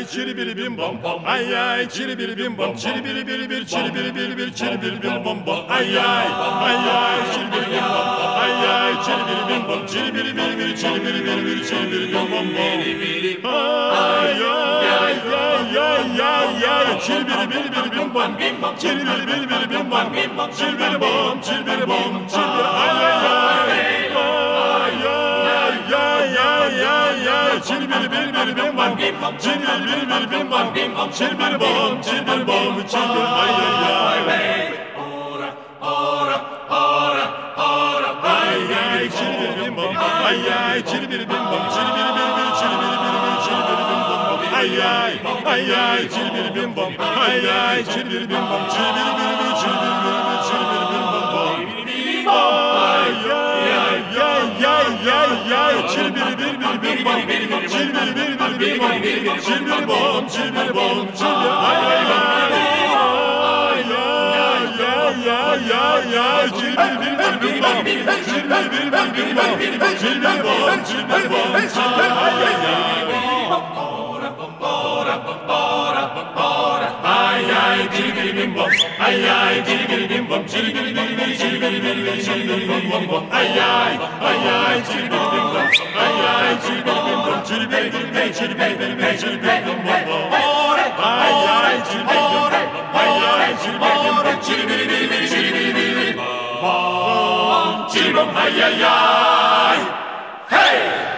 ay çiri biri bim bam bam ay ay çiri biri bim bam çiri biri biri bir çiri biri biri bir çiri biri bim bam bam ay ay çiri biri bim bam ay ay çiri biri bim bam çiri biri biri bir çiri biri biri bir çiri biri bim bam bam ay çiri biri biri biri bim bam çiri biri biri biri bim bam çiri biri bam çiri biri bam çiri biri ay çiri biri biri biri bim bam çiri biri biri biri bim bam çiri biri bam çiri biri bam çiri biri ay çiri biri bim bam ay çiri biri bim bam çiri biri biri biri çiri biri biri bir çiri biri bim bam ay çiri biri bim bam ay çiri biri bim bam çiri biri biri bir çiri biri biri bir çiri biri bim bam çiri biri biri biri bim bam çiri biri biri biri bim bam çiri biri bam çiri biri bam çiri biri ay çiri biri biri biri bim bam çiri biri biri biri bim bam çiri biri bam çiri biri bam çiri biri ay çiri biri bim bam ay çiri biri bim bam çiri biri biri biri çiri biri biri biri çiri biri bim bam bam ay çiri biri bim bam ay çiri biri bim bam çiri biri biri biri çiri biri biri biri çiri biri bim bam bam ay çiri biri bim bam ay çiri biri bim bam çiri biri biri biri çiri biri biri biri bam çiri bam ay hey